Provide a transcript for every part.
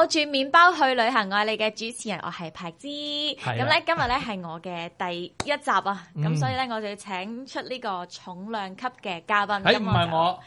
攞住麵包去旅行，我係你嘅主持人，我係柏芝。咁咧今日咧係我嘅第一集啊，咁所以咧我就要請出呢個重量級嘅嘉賓。 唔係我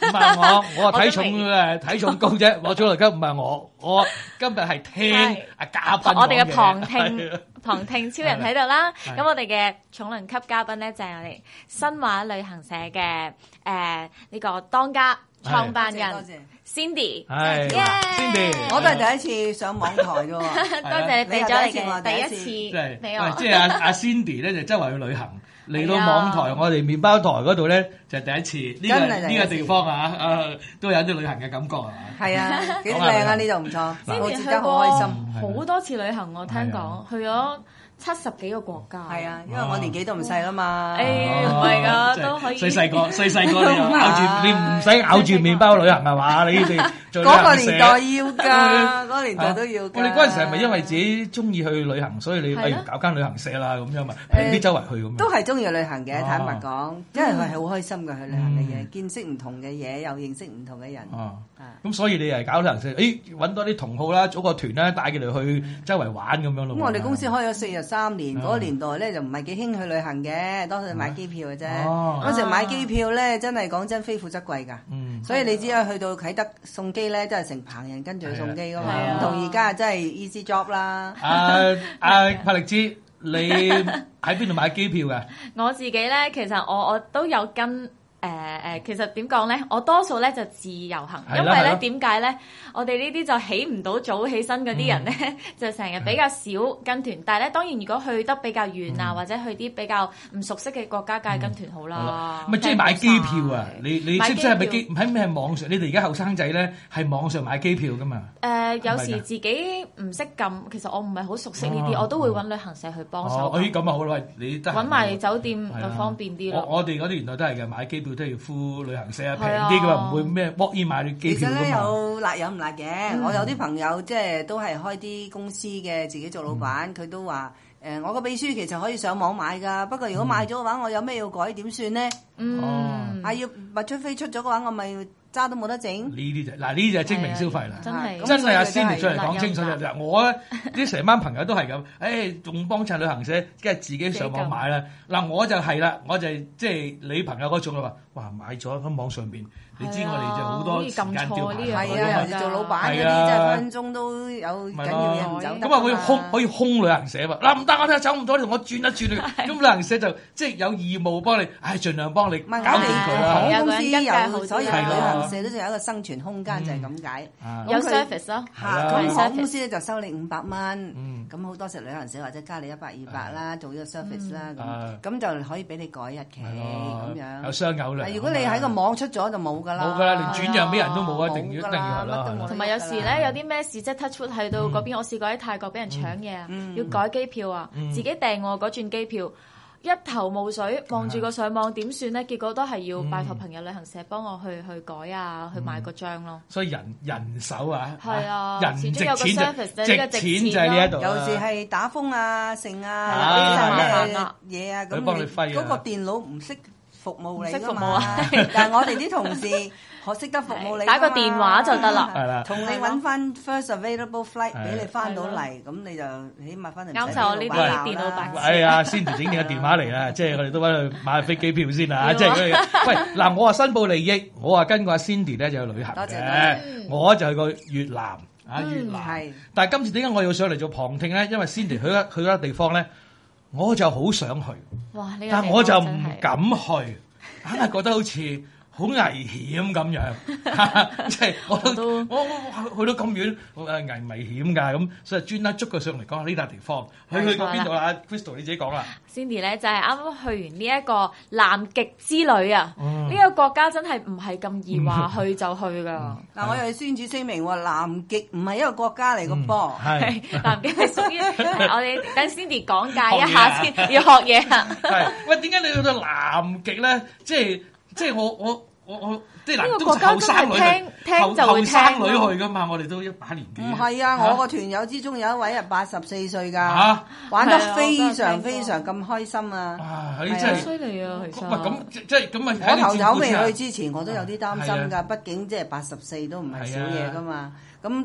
體重高啫，我重量級唔係我今日係聽嘉賓。 我哋嘅旁聽超人喺度啦。咁我哋嘅重量級嘉賓咧就係我哋新華旅行社嘅呢個當家創辦人。Cindy， 係 Cindy， 我都係第一次上網台嘅喎， 多謝你俾咗你嘅第一次俾我。 即係阿 Cindy 咧就周圍去旅行，嚟到網台我哋麵包台嗰度咧就第一次呢個地方啊，都有啲旅行嘅感覺係嘛？ 係啊，幾靚啊呢度唔錯，我覺得好開心。 好多次旅行我聽講去咗70幾個國家。 係啊，因為我年紀都唔細啦嘛。 唔係㗎，都可以。 細細個你唔使咬住麵包旅行係嘛？你哋嗰個年代要㗎，嗰個年代都要㗎。 我哋嗰陣時係咪因為自己中意去旅行，所以你搞間旅行社啦咁樣嘛？平啲周圍去咁樣。 都係中意旅行嘅，坦白講，因為佢係好開心㗎，去旅行嘅嘢，見識唔同嘅嘢，又認識唔同嘅人。 咁所以你係搞旅行社，揾多啲同好啦，組個團啦，帶佢哋去周圍玩咁樣咯。 咁我哋公司開咗43年，嗰個年代咧就唔係幾興去旅行嘅，多數買機票嘅啫。嗰時買機票咧，真係講真非富則貴㗎。所以你知啦，去到啟德送機咧，真係成棚人跟住去送機㗎嘛。唔同而家真係 easy job 啦。 柏力芝，你喺邊度買機票㗎？ 我自己咧，其實我都有跟。其實點講咧？我多數咧就自由行，因為咧點解咧？我哋呢啲就起唔到早起身嗰啲人咧，就成日比較少跟團。但係咧，當然如果去得比較遠啊，或者去啲比較唔熟悉嘅國家，梗係跟團好啦。 咪即係買機票啊！你識唔識係咪喺咩網上？你哋而家後生仔咧係網上買機票噶嘛？ 有時自己唔識撳，其實我唔係好熟悉呢啲，我都會揾旅行社去幫手。 咁啊好啦，你得揾埋酒店就方便啲咯。 我哋嗰啲年代都係嘅，買機票都要付旅行社啊，平啲㗎嘛，唔會咩 walk in 買啲機票㗎嘛。 其實咧有辣有唔辣嘅，我有啲朋友即係都係開啲公司嘅，自己做老闆，佢都話我個秘書其實可以上網買㗎，不過如果買咗嘅話，我有咩要改點算咧？要物出飛出咗嘅話，我咪揸都冇得整。 呢啲就係精明消費啦， 真係阿 Cindy 出嚟講清楚就我咧啲成班朋友都係咁，仲幫襯旅行社，梗係自己上網買啦。嗱我就係啦，我就即係你朋友嗰種啦話，哇買咗喺網上邊。你知我哋就好多時間調排， 係啊，尤其做老闆嗰啲，真係分分鐘都有緊要嘢唔走得。 咁啊可以空旅行社嘛？嗱唔得，我睇下走唔到，你同我轉一轉佢。咁旅行社就即係有義務幫你，盡量幫你搞掂佢啦。 航空公司有，所以旅行社都仲有一個生存空間，就係咁解。 有 service 咯， 咁航空公司咧就收你500蚊，咁好多時旅行社或者加你100、200啦，做呢個 service 啦，咁就可以俾你改日期咁樣。 有雙有量。 如果你喺個網出咗就冇。冇㗎啦，連轉讓俾人都冇啊！一定要係啦。 同埋有時咧，有啲咩事即係 touch wood 去到嗰邊，我試過喺泰國俾人搶嘢啊，要改機票啊，自己訂喎嗰轉機票，一頭霧水，望住個上網點算咧？結果都係要拜託朋友旅行社幫我去改啊，去買個章咯。 所以人手啊， 係啊， 人值錢就係呢一度。 有時係打風啊、剩啊、嘢啊，咁嗰個電腦唔識服務你㗎嘛？但係我哋啲同事學識得服務你， 打個電話就得啦。 係啦， 同你揾翻 first available flight 俾你翻到嚟，咁你就起碼翻嚟啱晒我呢啲電腦白痴。 係啊，Cindy整定個電話嚟啦，即係我哋都揾佢買飛機票先啦。即係喂嗱，我話申報利益，我話跟個阿 Cindy 咧就去旅行嘅，我就去過越南啊，越南。但係今次點解我要上嚟做旁聽咧？因為 Cindy 去嗰個地方咧。我就好想去，但我就唔敢去，硬係覺得好似好危險咁樣，即係我去到咁遠，危險㗎咁，所以專登捉佢上嚟講下呢笪地方。去過邊度啦 ？Crystal 你自己講啦。 Cindy 咧就係啱啱去完呢一個南極之旅啊！呢個國家真係唔係咁易話去就去㗎。 嗱，我又要宣主聲明喎，南極唔係一個國家嚟個噃， 南極係屬於我哋等 Cindy 講解一下先，要學嘢啊。 係喂，點解你去到南極咧？即係我即係嗱，都後生女後生女去㗎嘛，我哋都一把年紀。 唔係啊，我個團友之中有一位係84歲㗎，玩得非常非常咁開心啊！ 係真係犀利啊，其實。 咁即係咁啊！ 我頭頭未去之前，我都有啲擔心㗎，畢竟即係84都唔係少嘢㗎嘛。咁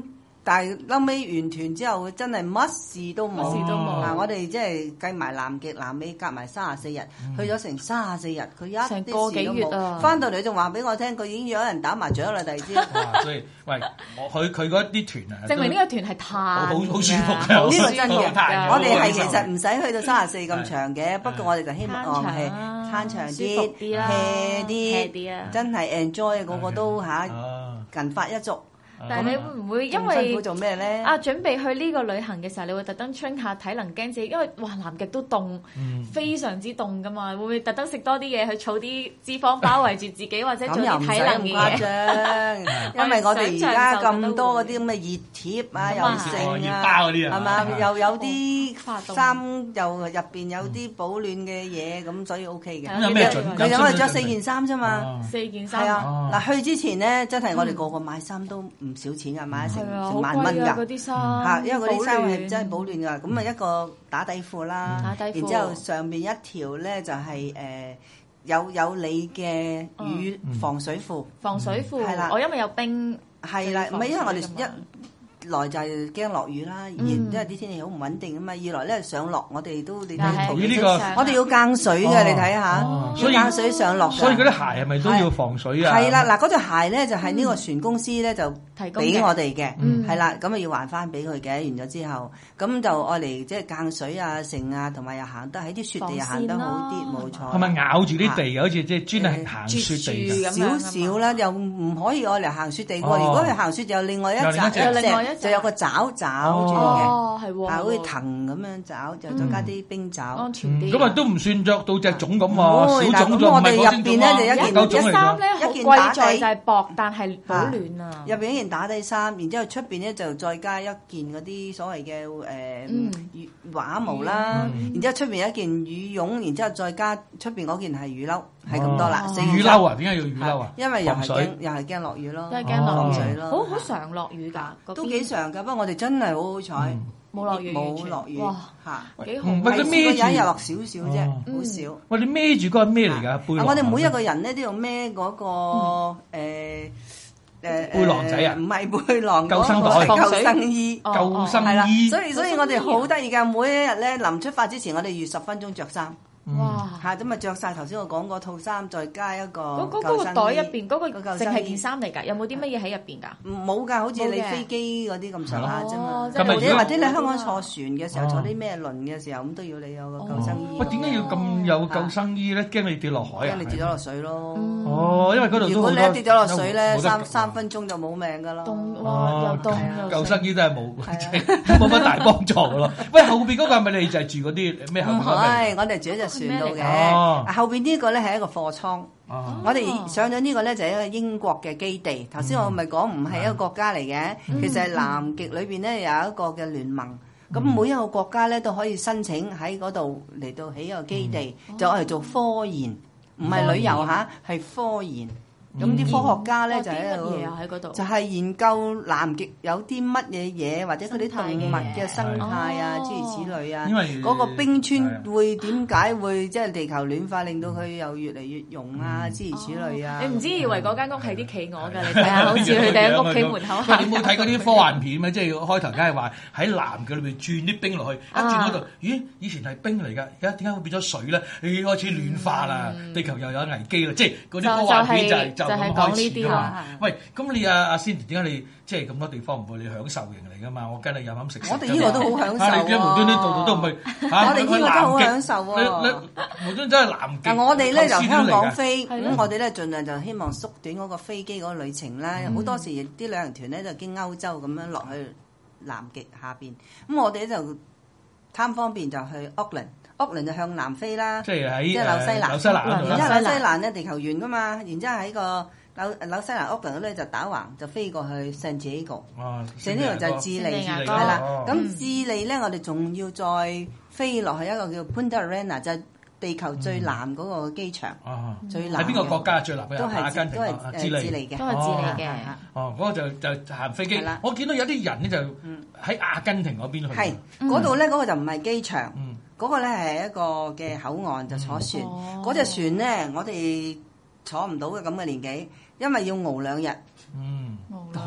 但係後尾完團之後，真係乜事都冇。嗱，我哋即係計埋南極、南美夾埋34日，去咗成34日，佢一啲事都冇。翻到嚟仲話俾我聽，佢已經有人打麻雀啦，第二朝。 所以喂，佢嗰啲團啊， 證明呢個團係太好舒服嘅， 呢個真嘅。我哋係其實唔使去到34咁長嘅，不過我哋就希望係撐長啲、hea 啲，真係 enjoy 個個都銀髮一族。 但係你會唔會因為辛苦做咩咧？ 準備去呢個旅行嘅時候，你會特登 train 下體能驚自己，因為哇南極都凍，非常之凍噶嘛，會唔會特登食多啲嘢去儲啲脂肪包圍住自己，或者做啲體能嘅嘢？ 因為我哋而家咁多嗰啲咁嘅熱貼啊，又剩啊，係嘛？又有啲衫又入邊有啲保暖嘅嘢，咁所以 OK 嘅。 有咩準？ 佢因為着4件衫啫嘛 ，4件衫。 係啊，嗱去之前咧，真係我哋個個買衫都唔少錢㗎，買成萬蚊㗎。 嗰啲衫因為嗰啲衫係真係保暖㗎。咁啊一個打底褲啦，然之後上邊一條咧就係有你嘅雨防水褲。 防水褲係啦， 我因為有冰。 係啦，唔係因為我哋一來就係驚落雨啦，因為啲天氣好唔穩定啊嘛。二來咧上落我哋都你睇圖片，我哋要更水嘅，你睇下，要更水上落。 所以嗰啲鞋係咪都要防水啊？ 係啦，嗱嗰對鞋咧就係呢個船公司咧就俾我哋嘅，係啦，咁啊要還翻俾佢嘅。完咗之後，咁就愛嚟即係更水啊、剩啊，同埋又行得喺啲雪地又行得好啲，冇錯。 係咪咬住啲地？好似即係專係行雪地少少啦，又唔可以愛嚟行雪地喎。如果佢行雪就有另外一隻。就有個爪住嘅， 係喎， 好似藤咁樣爪，就再加啲冰爪， 安全啲。 咁啊都唔算着到隻種咁喎，小種咁我哋入邊咧就一件衫咧，一件貴在就係薄，但係保暖啊。 入邊一件打底衫，然之後出邊咧就再加一件嗰啲所謂嘅羽毛啦，然之後出邊一件羽絨，然之後再加出邊嗰件係雨褸，係咁多啦。 雨褸啊？點解要雨褸啊？ 因為又係驚落雨咯， 又係驚落水咯。 好常落雨㗎， 都幾常㗎。不過我哋真係好好彩， 冇落雨， 冇落雨嚇， 幾好。 喂，你孭住有一日落少少啫，好少。 喂，你孭住嗰個咩嚟㗎？背囊。 我哋每一個人咧都要孭嗰個背囊仔啊？ 唔係背囊， 救生袋、 救生衣、 救生衣。 所以我哋好得意㗎，每一日咧臨出發之前，我哋預10分鐘着衫。哇！咁啊着晒頭先我講嗰套衫，再加一個嗰個袋入邊嗰個淨係件衫嚟㗎，有冇啲乜嘢喺入邊㗎？ 冇㗎，好似你飛機嗰啲咁上下啫嘛。或者你香港坐船嘅時候，坐啲咩輪嘅時候，咁都要你有個救生衣。 喂，點解要咁有救生衣咧？驚你跌落海啊！ 驚你跌咗落水咯。 哦，因為嗰度如果你一跌咗落水咧，3分鐘就冇命㗎啦。 哇！又凍。 救生衣都係冇乜大幫助咯。喂，後邊嗰個係咪你就係住嗰啲咩後邊嗰個？ 係，我哋住喺隻船度嘅。後邊呢個咧係一個貨倉，我哋上咗呢個咧就係一個英國嘅基地。頭先我咪講唔係一個國家嚟嘅，其實係南極裏邊咧有一個嘅聯盟，咁每一個國家咧都可以申請喺嗰度嚟到起一個基地，就嚟做科研，唔係旅遊嚇，係科研。咁啲科學家咧就喺度，就係研究南極有啲乜嘢嘢，或者佢啲動物嘅生態啊，諸如此類啊。因為嗰個冰川會點解會即係地球暖化，令到佢又越嚟越溶啊，諸如此類啊。 你唔知以為嗰間屋係啲企鵝㗎？你睇下，好似佢哋喺屋企門口行。 你冇睇嗰啲科幻片咩？即係開頭梗係話喺南極裏邊轉啲冰落去，一轉嗰度，咦？以前係冰嚟㗎，而家點解會變咗水咧？開始暖化啦，地球又有危機啦，即係嗰啲科幻片就係講呢啲啦。喂，咁你阿 Cindy 點解你即係咁多地方唔去？你享受型嚟㗎嘛？我跟你飲飲食食。 我哋呢個都好享受喎。 你無端端度都唔去， 我哋呢個都好享受喎。 你無端真係南極。 但我哋咧由香港飛，咁我哋咧盡量就希望縮短嗰個飛機嗰個旅程啦。好多時啲旅行團咧就經歐洲咁樣落去南極下邊，咁我哋咧就貪方便就去奧倫就向南飛啦。即係喺紐西蘭。然之後紐西蘭咧地球圓㗎嘛，然之後喺個紐西蘭奧倫咧就打橫就飛過去聖地亞哥，聖地亞哥就係智利，係啦。咁智利咧，我哋仲要再飛落去一個叫 Punta Arena，就係地球最南嗰個機場。最南。喺邊個國家最南？都係阿根廷，智利嘅，都係智利嘅。嗰個就行飛機。我見到有啲人咧就喺阿根廷嗰邊去。係嗰度咧，嗰個就唔係機場，嗰個咧係一個嘅口岸，就坐船。嗰隻船咧，我哋坐唔到嘅咁嘅年紀。因為要熬2日，好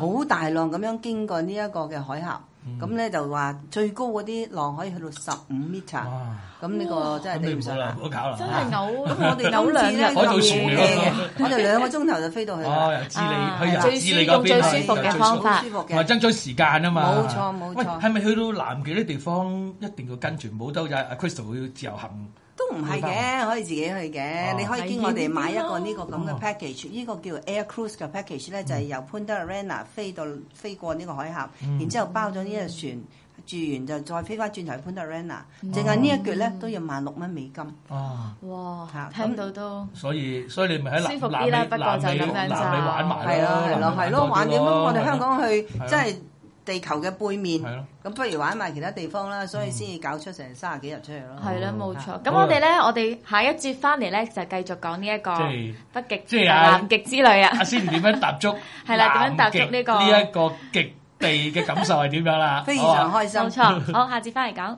好大浪咁樣經過呢一個嘅海峽。咁咧就話最高嗰啲浪可以去到15 meter，咁呢個真係頂唔順啦， 唔好搞啦， 真係嘔。 咁我哋嘔兩日海盜船嚟嘅， 我哋2個鐘頭就飛到去啦。 由智利去智利嗰邊， 最舒服嘅方法， 同埋爭取時間啊嘛。 冇錯冇錯。 係咪去到南極啲地方一定要跟團，冇得阿 Crystal 要自由行？ 都唔係嘅，可以自己去嘅。你可以經我哋買一個呢個咁嘅 package，呢個叫 Air Cruise 嘅 package 咧，就係由 Punta Arena 飛過呢個海峽，然之後包咗呢隻船，住完就再飛翻轉頭去 Punta Arena，淨係呢一橛咧都要16蚊美金。 哇！聽到都所以你咪喺舒服啲啦，不過就咁樣就玩埋咯， 係咯，玩點樣？我哋香港去即係地球嘅背面，咁不如玩埋其他地方啦，所以先至搞出成30幾日出嚟咯。 係啦，冇錯。咁我哋下一節翻嚟咧，就繼續講呢一個北極、南極之旅啊。 阿先點樣踏足？ 係啦，點樣踏足呢個呢一個極地嘅感受係點樣啦？ 非常開心。 冇錯。好，下節翻嚟講。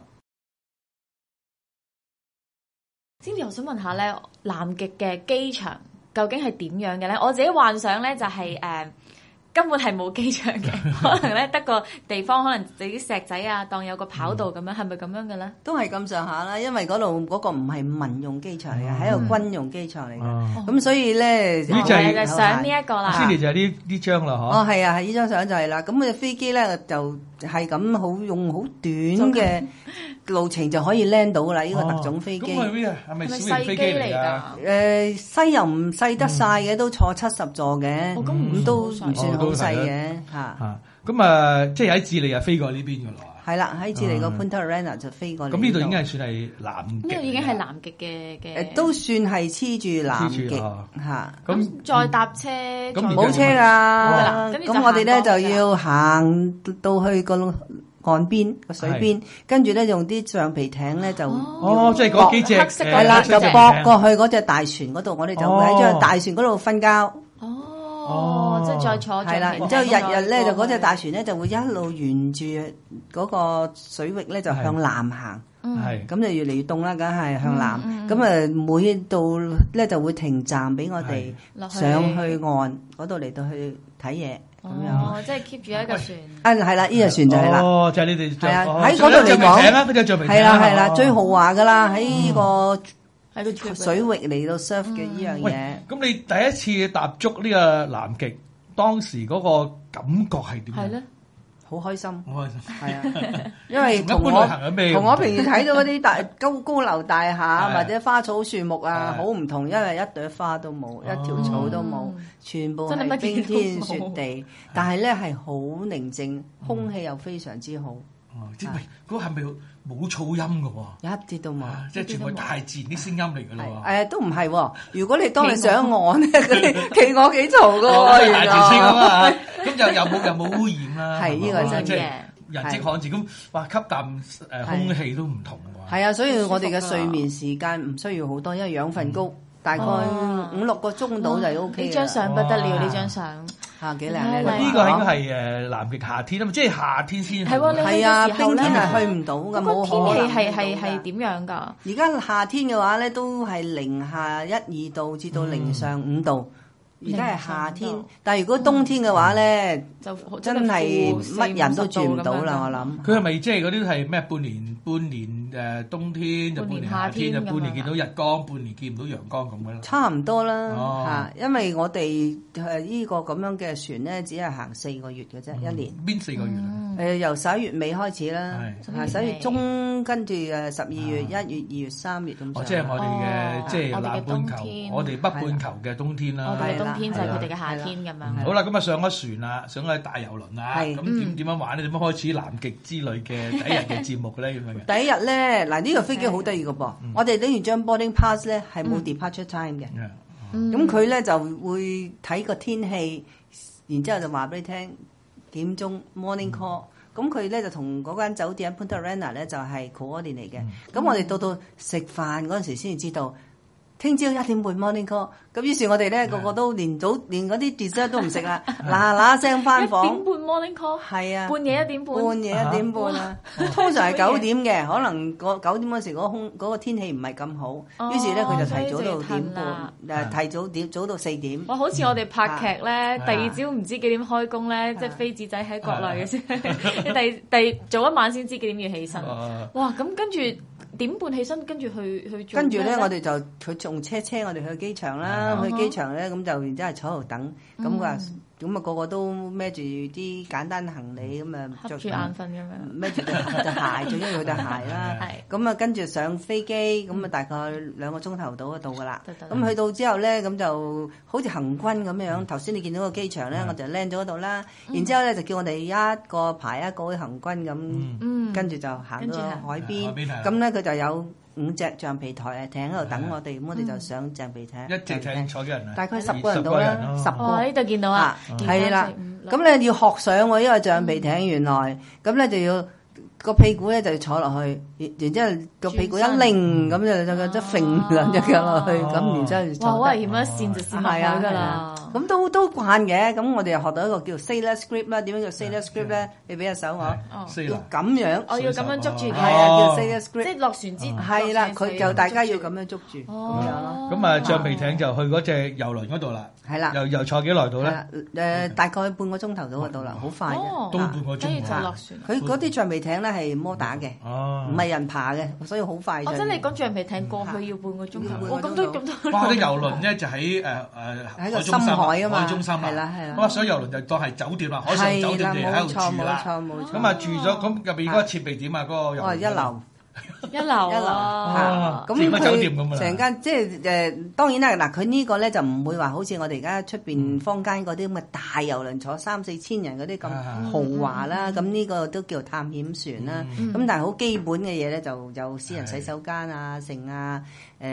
先至我想問下咧，南極嘅機場究竟係點樣嘅咧？我自己幻想咧就係根本係冇機場嘅，可能咧得個地方，可能啲石仔啊，當有個跑道咁樣，係咪咁樣嘅咧？ 都係咁上下啦，因為嗰度嗰個唔係民用機場嚟嘅，係一個軍用機場嚟嘅。咁所以咧， 呢就係上呢一個啦。 先嚟就係呢張啦，嗬。 哦，係啊，係呢張相就係啦。咁佢飛機咧就係咁用好短嘅路程就可以 land 到噶啦，呢個特種飛機。 咁係咩啊？係咪小型飛機嚟㗎？ 細又唔細得晒嘅，都坐70座嘅，咁都唔算好細嘅嚇。 咁即係喺智利又飛過呢邊㗎啦。 係啦，喺智利個 Punta Arena 就飛過嚟。 咁呢度已經係算係南極。 呢度已經係南極嘅都算係黐住南極嚇。 咁再搭車， 冇車㗎。咁我哋咧就要行到去個岸邊個水邊，跟住咧用啲橡皮艇咧就即係嗰幾隻係啦，就駁過去嗰隻大船嗰度，我哋就會喺張大船嗰度瞓覺。 即係再坐係啦，然之後日咧就嗰隻大船咧就會一路沿住嗰個水域咧就向南行，咁就越嚟越凍啦，梗係向南。咁每到咧就會停站俾我哋上去岸嗰度嚟到去睇嘢咁樣。 即係 keep 住一個船。 係啦，呢隻船就係啦。 就係你哋係啊，喺嗰度嚟講，係啦，最豪華噶啦，喺呢個水域嚟到 surf 嘅呢樣嘢。 咁你第一次踏足呢個南極，當時嗰個感覺係點樣？係咧， 好開心， 好開心， 係啊，因為同我平時睇到嗰啲高樓大廈或者花草樹木啊，好唔同，因為一朵花都冇，一條草都冇，全部係冰天雪地，但係咧係好寧靜，空氣又非常之好。 即係嗰係咪冇噪音㗎喎？ 一啲都冇， 即係全部大自然啲聲音嚟㗎咯。 都唔係喎。如果你當你上岸咧，嗰啲企鵝幾嘈㗎喎， 大自聲啊嘛。咁又冇污染啦。 係呢個真嘅。 人跡罕至咁，哇！吸啖空氣都唔同喎。 係啊，所以我哋嘅睡眠時間唔需要好多，因為養分高，大概5-6個鐘到就 OK。 呢張相不得了，呢張相幾靚咧！ 呢個應該係南極夏天啊嘛，即係夏天先係喎。係啊，冰天係去唔到㗎，冇天氣係點樣㗎？ 而家夏天嘅話咧，都係零下1-2度至到零上5度。而家係夏天，但係如果冬天嘅話咧，就真係乜人都住唔到啦。我諗佢係咪即係嗰啲係咩半年冬天就半年夏天就半年見到日光，半年見唔到陽光咁樣？ 差唔多啦嚇，因為我哋呢個咁樣嘅船咧，只係行4個月嘅啫，一年。 邊4個月？ 由11月尾開始啦，11月中跟住12月、1月、2月、3月咁。 即係我哋嘅即係南半球，我哋北半球嘅冬天啦。 天就係佢哋嘅夏天咁樣。 好啦，咁啊上咗船啦，上咗大遊輪啦，咁點樣玩咧？點樣開始南極之旅嘅第一日嘅節目咧？咁樣第一日咧，嗱呢個飛機好得意嘅噃，我哋拎完張 boarding pass 咧係冇 departure time 嘅，咁佢咧就會睇個天氣，然之後就話俾你聽點鐘 morning call，咁佢咧就同嗰間酒店 Punta Arena 咧就係 coordinate 嚟嘅，咁我哋到食飯嗰陣時先至知道。 聽朝1點半 morning call， 咁於是我哋咧個個都連嗰啲 dessert 都唔食啦，嗱聲翻房。1點半 morning call， 係啊， 半夜1點半。 半夜1點半啊，通常係9點嘅，可能9點嗰時嗰個天氣唔係咁好，於是咧佢就提早到1點半，提早到4點。 哇！好似我哋拍劇咧，第二朝唔知幾點開工咧，即係飛紙仔喺國內嘅先，第早一晚先知幾點要起身。哇！咁跟住點半起身，跟住去做。 跟住咧，我哋就佢仲車我哋去機場啦，去機場咧咁就然之後坐喺度等，咁佢話咁啊個個都孭住啲簡單行李咁啊， 瞌住眼瞓咁樣， 孭住對鞋，最緊要佢對鞋啦。咁啊跟住上飛機，咁啊大概2個鐘頭到㗎啦。咁去到之後咧，咁就好似行軍咁樣。頭先你見到個機場咧，我就 land 咗嗰度啦。然之後咧就叫我哋一個排一個去行軍咁，跟住就行到海邊。咁咧佢就有5隻橡皮艇喺度等我哋，咁我哋就上橡皮艇。 一隻艇坐幾人啊？ 大概10個人到啦，10個。 呢度見到啊， 係啦。咁你要學上喎，因為橡皮艇原來咁咧就要個屁股咧就要坐落去，然之後個屁股一擰咁就揈兩隻腳落去，咁然之後就坐。 哇！好危險啊，跣就跣埋㗎啦。 咁都慣嘅，咁我哋又學到一個叫 sailor script 啦。點樣叫 sailor script 咧？你俾隻手我，要咁樣， 我要咁樣捉住佢。 係啊，叫 sailor script。 即係落船之係啦，佢就大家要咁樣捉住咁樣咯。 咁啊，橡皮艇就去嗰隻遊輪嗰度啦。 係啦， 又坐幾耐到咧？ 大概半個鐘頭到就到啦，好快嘅。 都半個鐘。 跟住就落船。 佢嗰啲橡皮艇咧係摩打嘅，唔係人爬嘅，所以好快。 我真係講橡皮艇過去要半個鐘頭。我咁多。 哇！啲遊輪咧就喺喺個深海啊嘛， 海中心啊。 係啦係啦。 咁啊，所以遊輪就當係酒店啦，海上酒店嚟喺度住啦。 冇錯。 咁啊住咗，咁入邊嗰個設備點啊？嗰個遊輪。 一流。 一流啊！ 咁佢成間即係當然啦，嗱佢呢個咧就唔會話好似我哋而家出邊坊間嗰啲咁嘅大遊輪坐3-4千人嗰啲咁豪華啦，咁呢個都叫探險船啦。咁但係好基本嘅嘢咧，就有私人洗手間啊、剩啊，有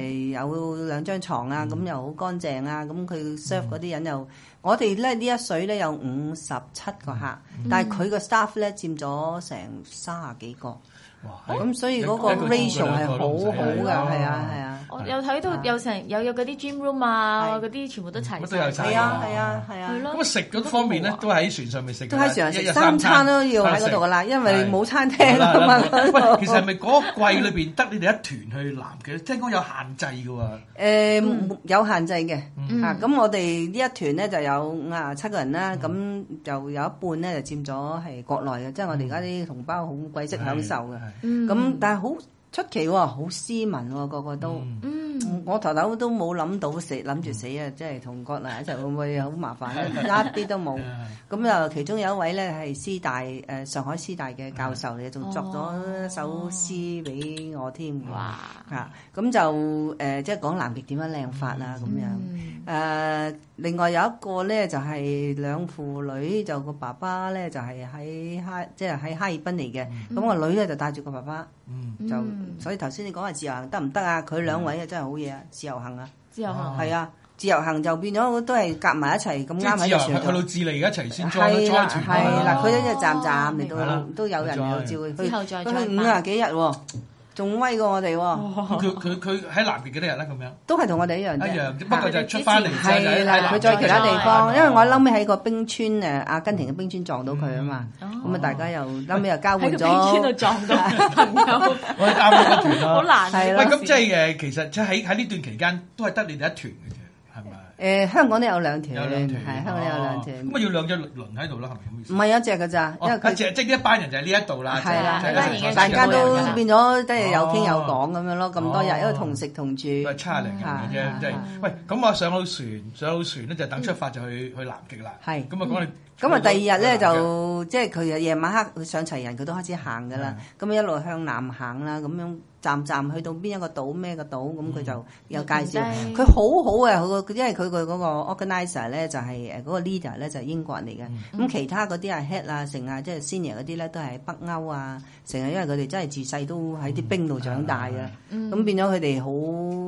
2張床啊，咁又好乾淨啊。咁佢 serve 嗰啲人又，我哋咧呢一水咧有57個客，但係佢個 staff 咧佔咗成30幾個。咁所以嗰個 ratio 係好好㗎，係啊。 我有睇到有嗰啲 gym room 啊，嗰啲全部都齊。 都有齊。 係啊。 咁啊食嗰方面咧，都喺船上面食。 都喺船上食3餐都要喺嗰度㗎啦，因為冇餐廳啊嘛。 喂，其實係咪嗰個季裏邊得你哋一團去南極？聽講有限制㗎喎。 有限制嘅。咁我哋呢一團咧就有7個人啦，咁就有一半咧就佔咗係國內嘅，即係我哋而家啲同胞好貴式享受嘅。咁但係好出奇喎，好斯文喎，個個都。我頭都冇諗到諗住死啊！即係同國內一齊會唔會好麻煩咧？一啲都冇。咁就其中有一位咧係師大上海師大嘅教授嚟嘅，仲作咗一首詩俾我添。 哇！ 咁就即係講南極點樣靚法啊咁樣。另外有一個咧就係兩父女，就個爸爸咧就係喺哈爾濱嚟嘅，咁個女咧就帶住個爸爸，就所以頭先你講話自由行得唔得啊？佢2位啊真係好嘢啊！自由行啊， 自由行係啊，自由行就變咗都係夾埋一齊咁啱喺個船度。 去到智利一齊先載團。 係啦，佢一隻站嚟到都有人嚟照佢。 之後再佢50幾日喎。仲威過我哋喎！ 佢喺南極幾多日咧？咁樣都係同我哋一樣啫。 一樣，不過就出翻嚟係啦，佢再其他地方，因為我嬲尾喺個冰川阿根廷嘅冰川撞到佢啊嘛，咁啊大家又嬲尾又交換咗。喺個冰川度撞到朋友， 我哋啱啱個團咯。 好難係喂，咁即係其實即係喺呢段期間都係得你哋一團嘅啫，係咪？ 香港都有2團， 係香港都有2團。 咁啊要2隻輪喺度啦，係咪咁意思？ 唔係一隻㗎咋，因為佢即係呢一班人就喺呢一度啦。 係啦，大家都變咗即係有傾有講咁樣咯。咁多日因為同食同住。 咪差0日嘅啫，即係喂咁啊上到船咧就等出發就去南極啦。 係。 咁啊講你。 咁啊第2日咧就即係佢夜晚黑上齊人，佢都開始行㗎啦。咁一路向南行啦，咁樣。站去到邊一個島咩個島，咁佢就有介紹。佢好好嘅，因為佢嗰個 organizer 咧就係嗰個 leader 咧就係英國人嚟嘅。咁其他嗰啲啊 head 啊成啊即係 senior 嗰啲咧都係北歐啊成啊，因為佢哋真係自細都喺啲冰度長大嘅。咁變咗佢哋好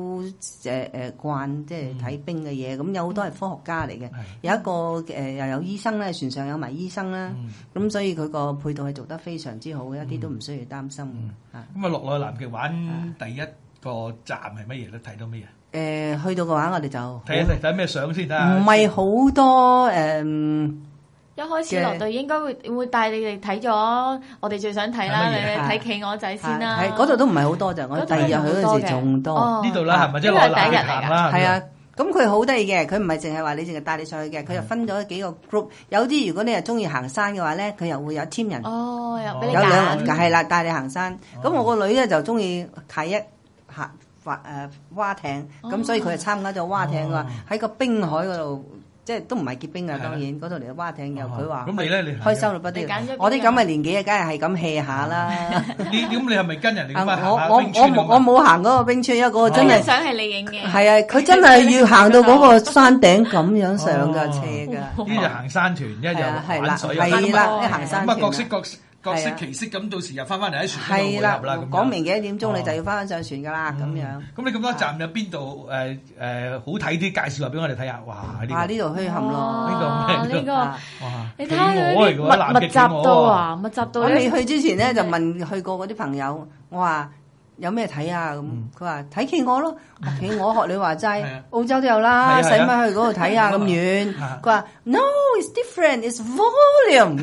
慣即係睇冰嘅嘢。咁有好多係科學家嚟嘅，有一個又有醫生咧，船上有埋醫生啦。咁所以佢個配套係做得非常之好，一啲都唔需要擔心。 咁啊落去南極玩第一個站係乜嘢咧？睇到乜嘢？ 去到嘅話，我哋就睇咩相先睇。 唔係好多一開始落隊應該會帶你哋睇咗我哋最想睇啦，你哋睇企鵝仔先啦。 嗰度都唔係好多咋，我第二日去嗰陣時仲多。 呢度啦，係咪即係落第一日嚟㗎？ 係啊。咁佢好得意嘅，佢唔係淨係話你淨係帶你上去嘅，佢又分咗幾個 group。有啲如果你係中意行山嘅話咧，佢又會有 team 人。 又俾你有兩係啦，帶你行山。咁我個女咧就中意睇蛙艇，咁所以佢就參加咗蛙艇㗎，喺個冰海嗰度。即係都唔係結冰啊，當然嗰度嚟嘅蛙艇又佢話， 咁你咧你開心到不得了。我啲咁嘅年紀啊，梗係咁 hea 下啦。 咁你係咪跟人哋咁我冇行嗰個冰川，因為嗰個真係相係你影嘅。 係啊，佢真係要行到嗰個山頂咁樣上㗎斜㗎。 呢就行山團，一就玩水， 係啦，一行山團。 各色其色咁，到時又翻嚟喺船度匯合啦。 講明幾多點鐘你就要翻上船㗎啦，咁樣。 咁你咁多站有邊度好睇啲？介紹下俾我哋睇下。哇！呢度墟冚咯， 呢個哇！你睇下佢密集到啊，密集到。 我未去之前咧就問去過嗰啲朋友，我話有咩睇啊？咁佢話睇企鵝咯，企鵝學你話齋，澳洲都有啦，使乜去嗰度睇啊咁遠？佢話 No, it's different, it's volume。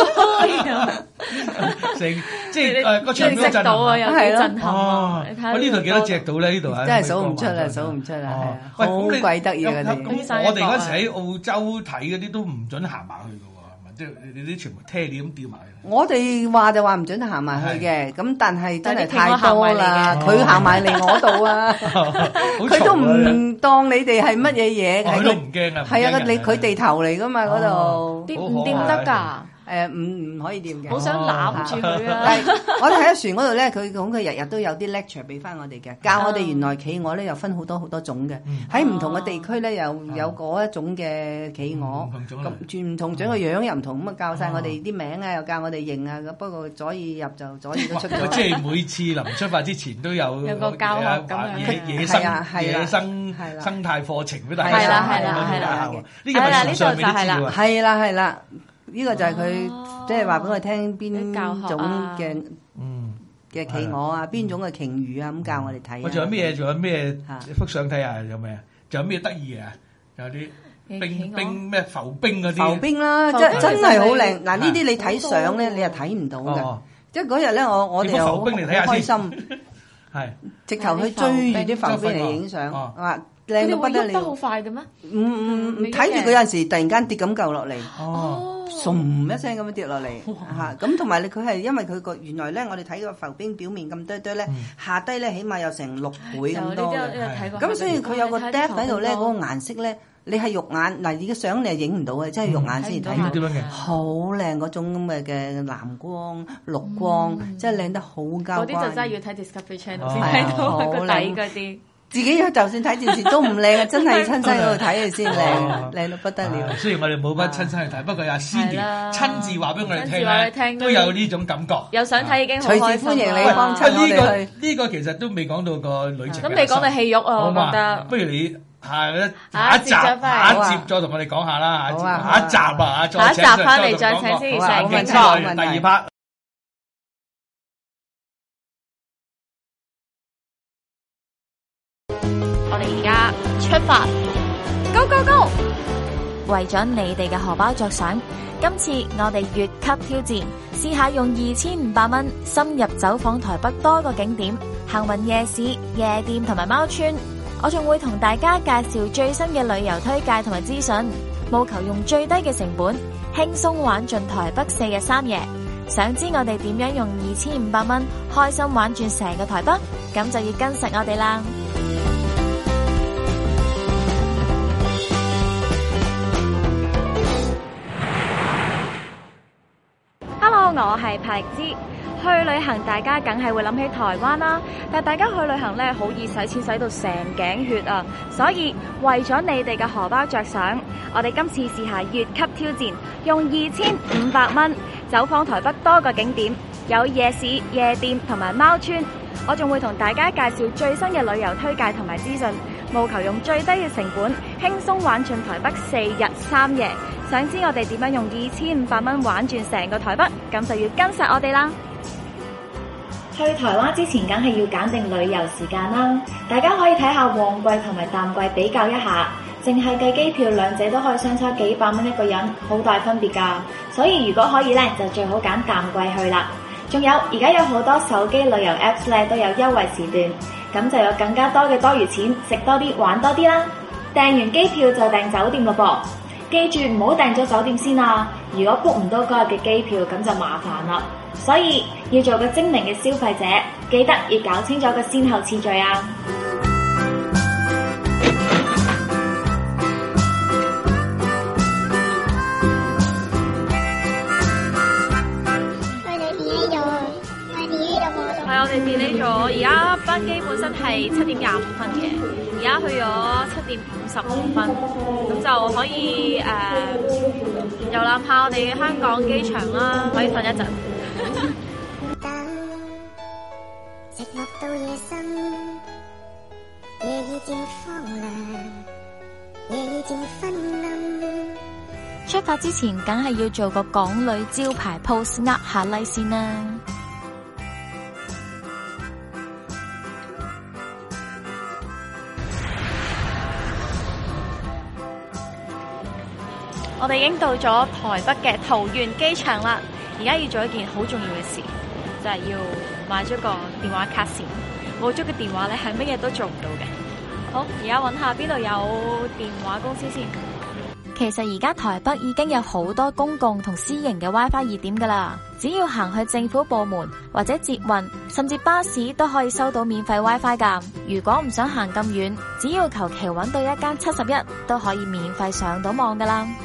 即係個場面震撼， 有啲震撼啊！你睇呢度幾多隻到咧？呢度真係數唔出啦，數唔出啦，係啊，好鬼得意嘅。 咁我哋嗰時喺澳洲睇嗰啲都唔準行埋去㗎喎，係咪？即係你啲全部車你咁吊埋去。 我哋話就話唔準行埋去嘅，咁但係真係太多啦，佢行埋嚟我度啊，佢都唔當你哋係乜嘢嘢， 佢都唔驚啊。 係啊，佢地頭嚟㗎嘛嗰度， 掂唔掂得㗎？ 唔可以掂嘅， 好想攬住佢啊！ 我哋喺船嗰度咧，佢日日都有啲 lecture 俾翻我哋嘅，教我哋原來企鵝咧又分好多好多種嘅，喺唔同嘅地區咧又有嗰一種嘅企鵝，咁轉唔同種嘅樣又唔同，咁啊教晒我哋啲名啊，又教我哋認啊，不過左耳入就左耳都出咗。 即係每次臨出發之前都有個教學咁樣， 野生生態課程俾大家。 係啦， 呢個咪船上面啲資料。 係啦。呢個就係佢即係話俾我聽邊種嘅企鵝啊，邊種嘅鯨魚啊，咁教我哋睇。 仲有咩幅相睇下？有咩？仲有咩得意啊？有啲冰咩浮冰嗰啲。浮冰啦，真係好靚。嗱呢啲你睇相咧，你又睇唔到嘅。即係嗰日咧，我哋又好開心， 係直頭去追住啲浮冰嚟影相啊！靚到不得了。 得好快嘅咩？ 唔睇住佢有陣時突然間跌咁嚿落嚟。嗖一聲咁樣跌落嚟嚇，咁同埋佢係因為佢個原來咧，我哋睇個浮冰表面咁堆咧，下低咧起碼有成6倍咁多嘅，咁所以佢有個 depth 喺度咧，嗰個顏色咧，你係肉眼嗱，而家相你係影唔到嘅，真係肉眼先睇到，好靚嗰種咁嘅藍光、綠光，真係靚得好交關。嗰啲就真係要睇 Discovery Channel 先睇到個底嗰啲。 自己就算睇電視都唔靚啊！真係親身嗰度睇佢先靚，靚到不得了。 雖然我哋冇乜親身去睇，不過阿 Cindy 親自話俾我哋聽都有呢種感覺。 有想睇已經好開心。隨時歡迎你幫襯我哋去。 呢個其實都未講到個旅程。 咁未講到戲肉啊，我覺得。 不如你下一集再同我哋講下啦。下一集啊， 下一集翻嚟再請先成件第二 part。 我哋而家出發 ，Go Go Go！為咗你哋嘅荷包着想，今次我哋越級挑戰，試下用2500蚊深入走訪台北多個景點，行運夜市、夜店同埋貓村。我仲會同大家介紹最新嘅旅遊推介同埋資訊，務求用最低嘅成本，輕鬆玩盡台北4日3夜。想知我哋點樣用2500蚊開心玩轉成個台北？咁就要跟實我哋啦！我係柏力茲，去旅行大家梗係會諗起台灣啦，但大家去旅行咧好易使錢使到成頸血啊，所以為咗你哋嘅荷包着想，我哋今次試下越級挑戰，用2500蚊走訪台北多個景點，有夜市、夜店同埋貓村，我仲會同大家介紹最新嘅旅遊推介同埋資訊，務求用最低嘅成本，輕鬆玩盡台北4日3夜。想知我哋點樣用2500蚊玩轉成個台北？咁就要跟實我哋啦！去台灣之前，梗係要揀定旅遊時間啦。大家可以以睇下旺季同埋淡季比較一下，淨係計機票兩者都可以相差幾百蚊一個人，好大分別㗎。所以如果可以咧，就最好揀淡季去啦。仲有而家有好多手機旅遊 Apps 咧都有優惠時段，咁就有更加多嘅多餘錢，食多啲玩多啲啦。訂完機票就訂酒店咯噃，記住唔好訂咗酒店先啊！如果 book 唔到嗰日嘅機票，咁就麻煩啦。所以要做個精明嘅消費者，記得要搞清楚個先後次序啊！ 係我哋 delay 咗，而家班機本身係7:25嘅，而家去咗7:55，咁就可以遊覽下我哋香港機場啦，可以瞓一陣。直落到夜深，夜已漸荒涼，夜已漸昏暗。出發之前，梗係要做個港女招牌 pose 呃下 like 先啦。我哋已經到咗台北嘅桃園機場啦，而家要做一件好重要嘅事，就係要買咗個電話卡先。冇咗個電話咧，係乜嘢都做唔到嘅。好，而家揾下邊度有電話公司先。其實而家台北已經有好多公共同私營嘅 WiFi 熱點噶啦，只要行去政府部門或者捷運，甚至巴士都可以收到免費 WiFi 噶。如果唔想行咁遠，只要求其揾到一間71都可以免費上到網噶啦。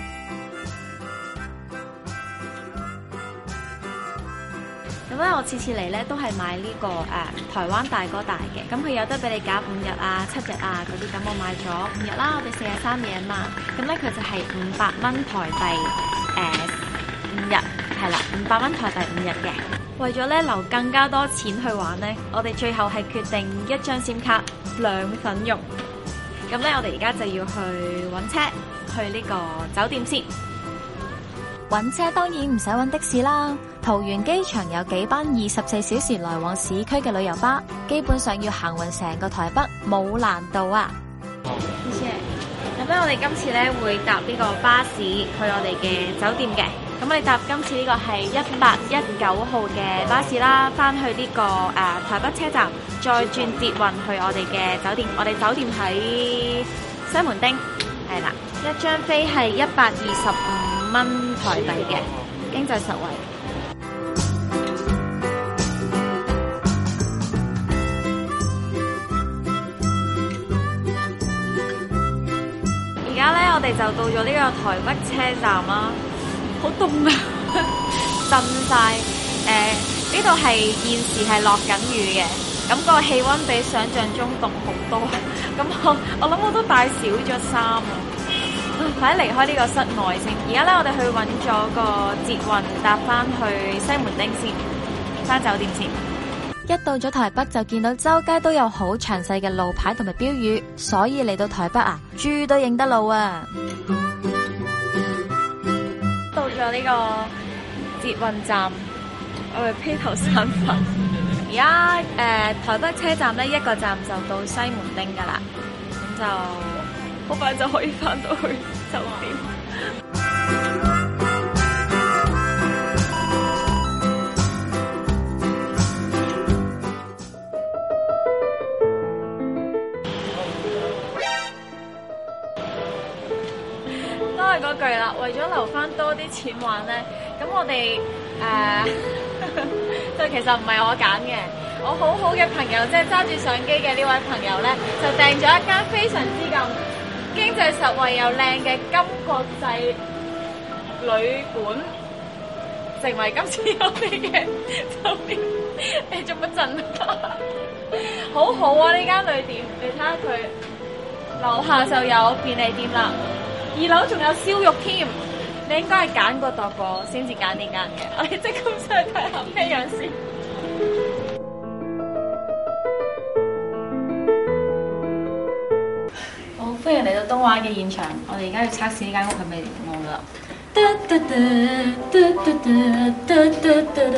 咁咧，我次次嚟咧都係買呢個台灣大哥大嘅，咁佢有得俾你揀5日啊、7日啊嗰啲，咁我買咗5日啦，我哋43夜啊嘛，咁咧佢就係500蚊台幣5日，係啦，500蚊台幣5日嘅。為咗咧留更加多錢去玩咧，我哋最後係決定一張 SIM 卡2份用。咁咧，我哋而家就要去揾車去呢個酒店先。揾車當然唔使揾的士啦，桃園機場有幾班24小時來往市區嘅旅遊巴，基本上要行勻成個台北冇難度啊！謝謝。咁咧，我哋今次咧會搭呢個巴士去我哋嘅酒店嘅。咁我哋搭今次呢個係1819號嘅巴士啦，翻去呢個台北車站，再轉捷運去我哋嘅酒店。我哋酒店喺西門町，係啦，一張飛係125蚊台幣嘅，經濟實惠。而家咧，我哋就到咗呢個台北車站啦，好凍啊，震晒。呢度係現時係落緊雨嘅，咁個氣溫比想象中凍好多。咁我諗我都帶少咗衫啊。快啲離開呢個室外先。而家咧，我哋去揾咗個捷運搭翻去西門町先，翻酒店先。一到咗台北就見到周街都有好詳細嘅路牌同埋標語，所以嚟到台北啊，豬都認得路啊！到咗呢個捷運站，我哋披頭散髮。而家台北車站咧，一個站就到西門町噶啦，咁就好快就可以翻到去酒店。都係嗰句啦，為咗留翻多啲錢玩咧，咁我哋就其實唔係我揀嘅，我好好嘅朋友，即係揸住相機嘅呢位朋友咧，就訂咗一間非常之咁經濟實惠又靚嘅金國際旅館，成為今次我哋嘅酒店。你做乜震啊？好好啊！呢間旅店，你睇下佢樓下就有便利店啦，2樓仲有燒肉添。你應該係揀過度過先至揀呢間嘅。我哋即刻上去睇下咩樣先。好，歡迎嚟到東灣嘅現場。我哋而家要測試呢間屋係咩屋啦。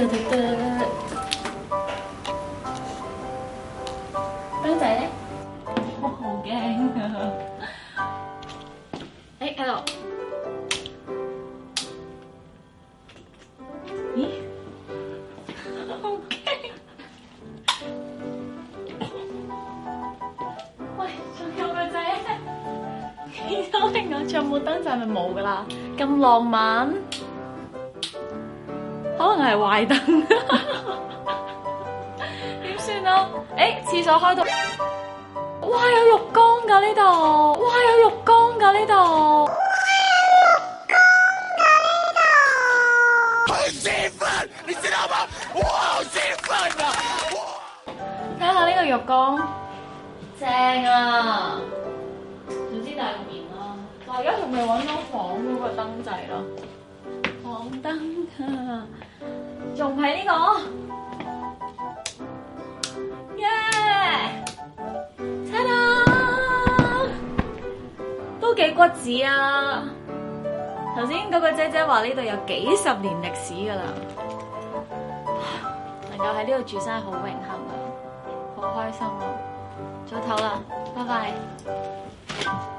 僆仔咧？ 救命啊！仲有冇燈掣咪冇噶啦？咁浪漫，可能係壞燈，點算啊？廁所開到，哇有浴缸㗎呢度，哇有浴缸㗎呢度。 你知道嗎？我好興奮啊！ 睇下呢個浴缸，正啊！總之大面啦，但係而家仲未揾到房嗰個燈掣咯，房燈啊，仲係呢個，耶！睇啦，都幾骨子啊！頭先嗰個姐姐話呢度有幾十年歷史㗎啦，能夠喺呢度住真係好榮幸啊，好開心啊！早唞啦，拜拜。